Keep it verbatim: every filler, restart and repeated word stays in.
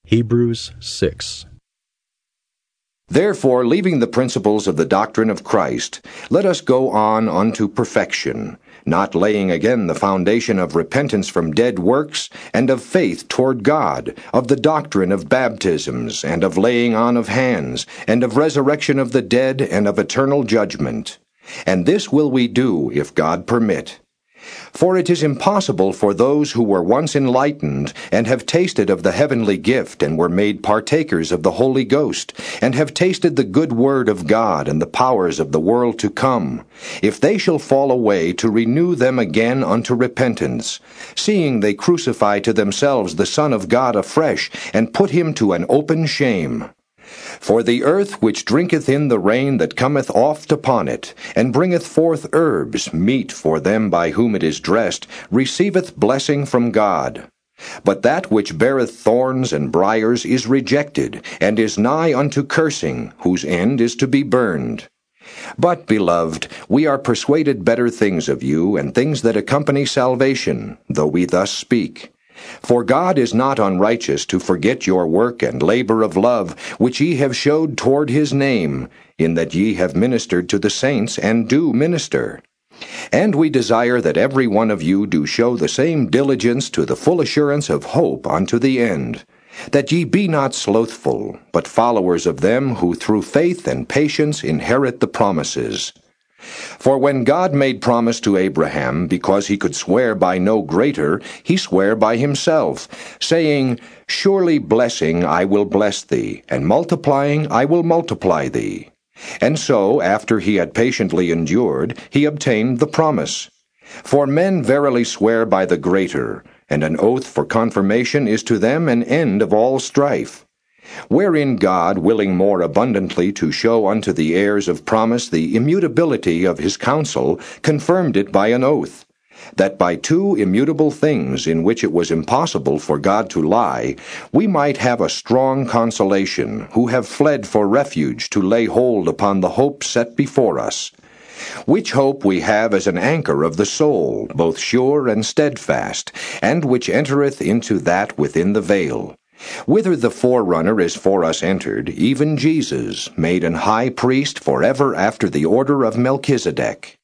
Hebrews six. Therefore, leaving the principles of the doctrine of Christ, let us go on unto perfection, not laying again the foundation of repentance from dead works, and of faith toward God, of the doctrine of baptisms, and of laying on of hands, and of resurrection of the dead, and of eternal judgment. And this will we do, if God permit. For it is impossible for those who were once enlightened, and have tasted of the heavenly gift, and were made partakers of the Holy Ghost, and have tasted the good word of God and the powers of the world to come, if they shall fall away, to renew them again unto repentance, seeing they crucify to themselves the Son of God afresh, and put him to an open shame. For the earth which drinketh in the rain that cometh oft upon it, and bringeth forth herbs, meat for them by whom it is dressed, receiveth blessing from God. But that which beareth thorns and briers is rejected, and is nigh unto cursing, whose end is to be burned. But, beloved, we are persuaded better things of you, and things that accompany salvation, though we thus speak. For God is not unrighteous to forget your work and labor of love, which ye have showed toward his name, in that ye have ministered to the saints, and do minister. And we desire that every one of you do show the same diligence to the full assurance of hope unto the end, that ye be not slothful, but followers of them who through faith and patience inherit the promises. For when God made promise to Abraham, because he could swear by no greater, he sware by himself, saying, Surely blessing I will bless thee, and multiplying I will multiply thee. And so, after he had patiently endured, he obtained the promise. For men verily swear by the greater, and an oath for confirmation is to them an end of all strife. Wherein God, willing more abundantly to show unto the heirs of promise the immutability of his counsel, confirmed it by an oath, that by two immutable things in which it was impossible for God to lie, we might have a strong consolation, who have fled for refuge to lay hold upon the hope set before us. Which hope we have as an anchor of the soul, both sure and steadfast, and which entereth into that within the veil, whither the forerunner is for us entered, even Jesus, made an high priest forever after the order of Melchizedek.